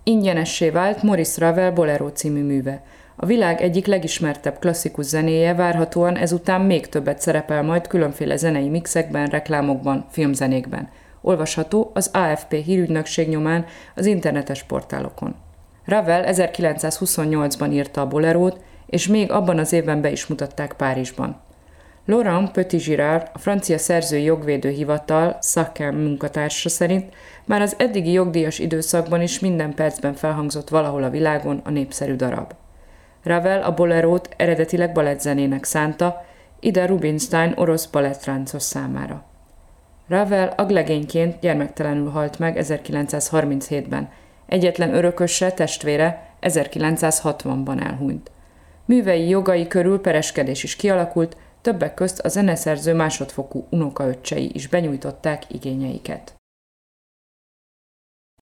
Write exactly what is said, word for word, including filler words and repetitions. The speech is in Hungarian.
Ingyenessé vált Maurice Ravel Bolero című műve. A világ egyik legismertebb klasszikus zenéje várhatóan ezután még többet szerepel majd különféle zenei mixekben, reklámokban, filmzenékben. Olvasható az á ef pé hírügynökség nyomán az internetes portálokon. Ravel ezerkilencszázhuszonnyolcban írta a Bolerót, és még abban az évben be is mutatták Párizsban. Laurent Petit-Girard, a francia szerzői jogvédő hivatal SACEM munkatársa szerint már az eddigi jogdíjas időszakban is minden percben felhangzott valahol a világon a népszerű darab. Ravel a Bolerót eredetileg balettzenének szánta, Ida Rubinstein orosz balettráncos számára. Ravel aglegényként gyermektelenül halt meg ezerkilencszázharminchétben, egyetlen örököse, testvére ezerkilencszázhatvanban elhunyt. Művei jogai körül pereskedés is kialakult, többek közt a zeneszerző másodfokú unokaöccsei is benyújtották igényeiket.